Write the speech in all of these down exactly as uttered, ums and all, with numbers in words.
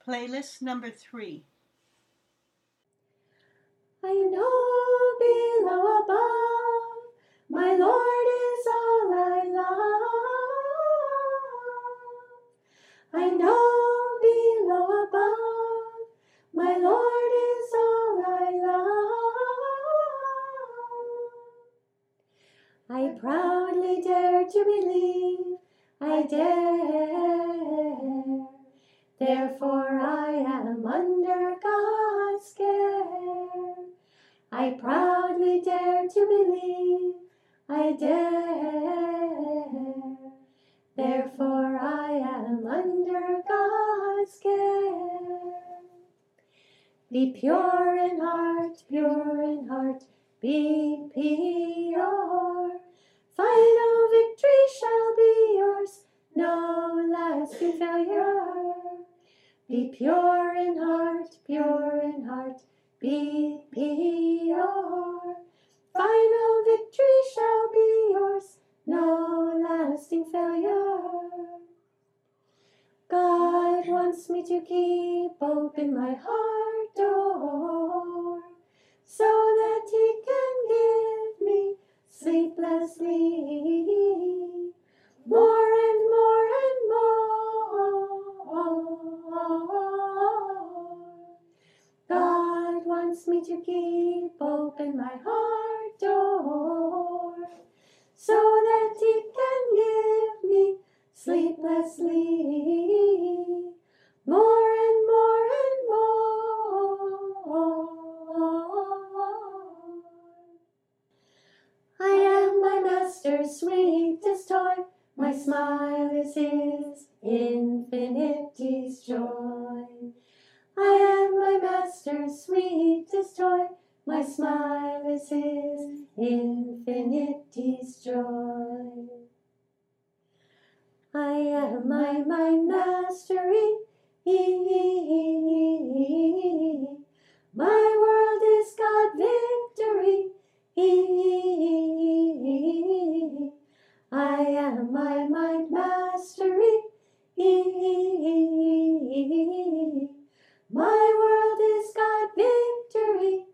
Playlist number three. I know below above, my Lord is all I love. I know below above, my Lord is all I love. I proudly dare to believe, I dare. Therefore I am under God's care. I proudly dare to believe, I dare. Therefore I am under God's care. Be pure in heart, pure in heart, be pure. Final victory shall be yours, no lasting failure. Be pure in heart, pure in heart, be pure. Final victory shall be yours, no lasting failure. God wants me to keep open my heart door, so that He can give me sleeplessly more and more and more. God wants me to keep open my heart door, so that He can give me sleeplessly more and more and more. I am my Master's sweetest toy, my smile is His infinity's joy. I am my Master's sweetest toy, my smile is His infinity's joy. I am my mind mastery, my world is God victory. I am my mind mastery, my world is God victory.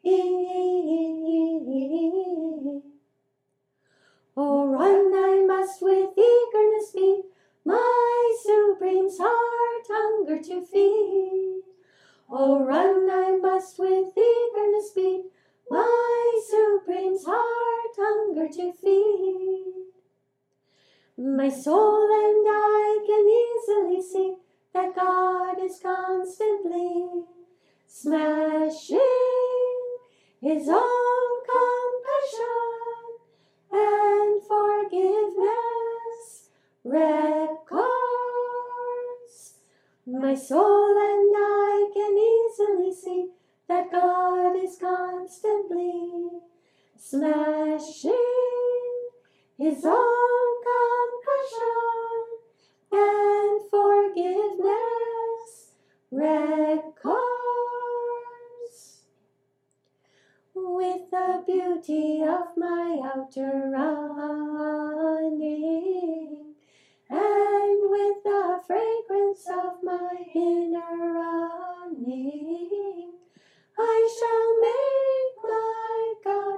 Oh, run I must with eagerness meet, my supreme's heart hunger to feed. Oh, run I must with eagerness meet, my supreme's heart hunger to feed. My soul and I can easily see that God is constantly smashing His own compassion and forgiveness records. My soul and I can easily see that God is constantly smashing His own compassion and forgiveness records. With the beauty of my outer running, and with the fragrance of my inner running, I shall make my God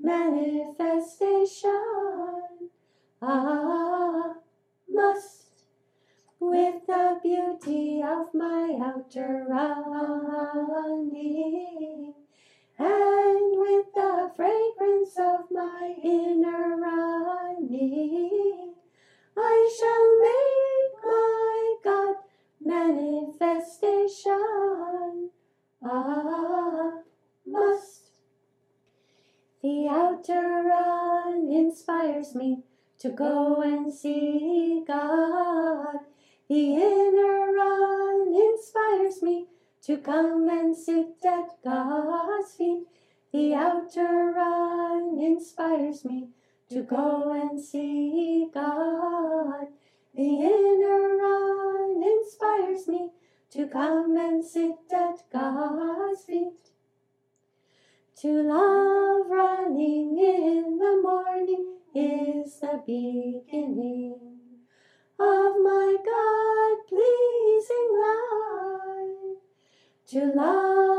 manifestation. Ah, must. With the beauty of my outer running, and with the fragrance of my inner running, I shall make my God manifestation. Ah, must. The outer run inspires me to go and see God. The inner run inspires me to come and sit at God's feet. The outer run inspires me to go and see God. The inner run inspires me to come and sit at God's feet. To love running in the morning is the beginning of my God-pleasing to love.